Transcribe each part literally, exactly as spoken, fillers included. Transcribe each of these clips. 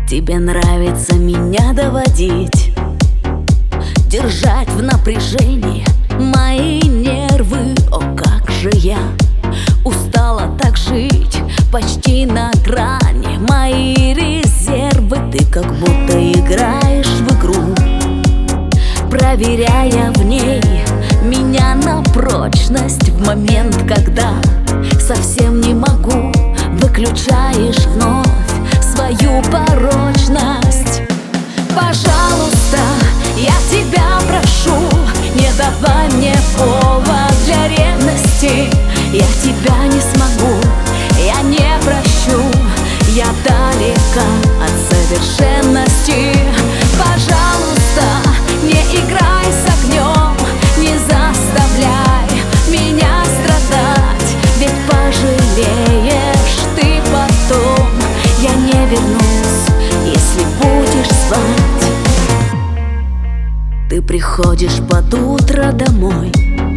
Тебе нравится меня доводить, держать в напряжении мои нервы. О, как же я устала так жить, почти на грани мои резервы. Ты как будто играешь в игру, проверяя в ней меня на прочность. В момент, когда совсем не могу, выключаешь вновь свою порочность. Пожалуйста, я тебя прошу, не давай мне повод для ревности. Я тебя не смогу, я не прощу, я далека от совершенности. Пожалуйста, не играй с огнем, не заставляй меня страдать, ведь пожалеешь ты потом. Я не вернусь, если будешь звать. Ты приходишь под утро домой,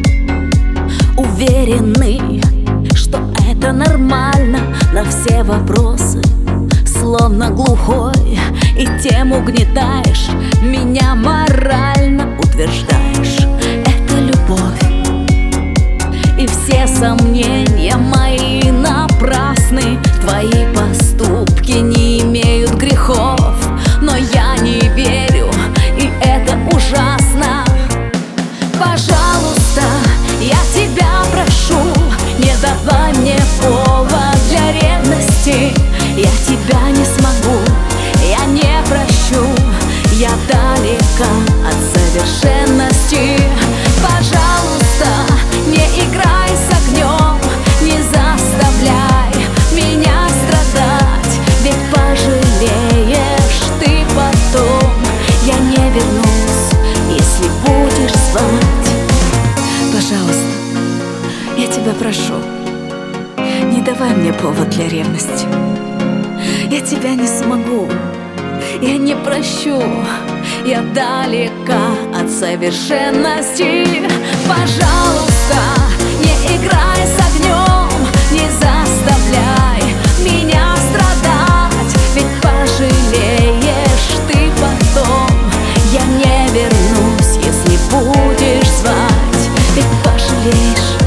уверенный, что это нормально, на все вопросы словно глухой, и тем угнетаешь меня морально. Утверждаешь, это любовь, и все сомнения мои напрасны. Твои поступки не имеют грехов, но я не верю, и это ужасно. Пожалуйста, я тебя прошу, не давай мне повод для ревности. Я тебя не смогу, я не прощу, я далека от совершенности. Пожалуйста, не играй с огнем, не заставляй меня страдать, ведь пожалеешь ты потом. Я не вернусь, если будешь звать. Пожалуйста, я тебя прошу, не давай мне повод для ревности. Я тебя не смогу, я не прощу, я далека от совершенности. Пожалуйста, не играй с огнем, не заставляй меня страдать, ведь пожалеешь ты потом. Я не вернусь, если будешь звать, ведь пожалеешь.